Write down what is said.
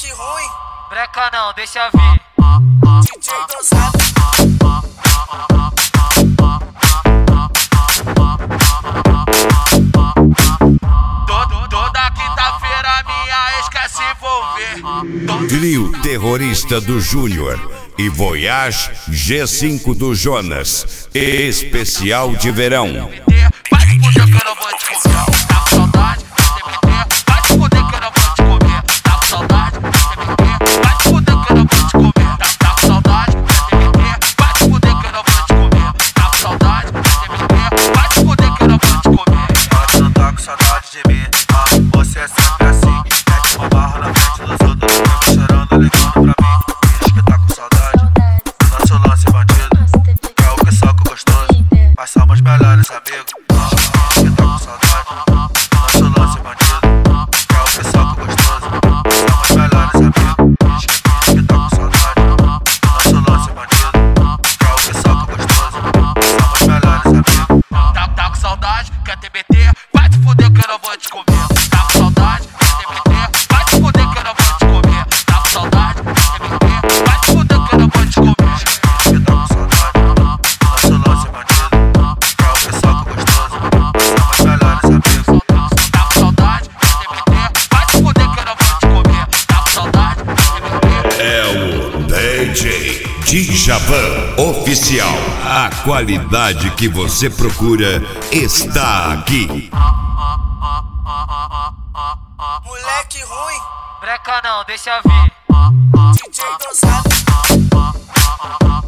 Moleque ruim, breca não, deixa vir. DJ dosado. Toda quinta-feira minha ex quer se envolver. Trio Terrorista do Júnior e Voyage G5 do Jonas. Especial de verão. Vai te fuder que eu não vou te comer. Tá com saudade? Vai te fuder que eu não vou te comer. Tá com saudade? Vai te fuder que eu não vou te comer. Tá com saudade? Vai te fuder que eu não vou te comer. Tá com saudade? Vai te fuder que eu não vou te comer. Pode não tá com saudade de mim, você é sempre assim. Mete uma barra na frente dos outros, fica chorando, ligando pra mim. Diz que tá com saudade, nosso lance é bandido. É o que soca gostoso, mas somos melhores amigos. Diz que tá com saudade, nosso lance é bandido. É o que soca gostoso, somos melhores amigos. Diz que tá com saudade, nosso lance é bandido. É o que soca gostoso, somos melhores amigos. Tá com saudade? Quer TBT? Vai te fuder que eu não vou te comer. Tá com saudade? Quer TBT? Vai te fuder que eu não vou te comer. Tá com saudade? Quer TBT? Vai te fuder que eu não vou te comer. Que tá com saudade, nosso lance é bandido. É o que soca gostoso, somos melhores amigos. Tá com saudade? Quer TBT? Vai te fuder que eu não vou te comer. Tá com saudade? Quer TBT? É o DJ Djavan Oficial. A qualidade que você procura está aqui. Moleque ruim, Breca não, deixa vir. DJ dosado.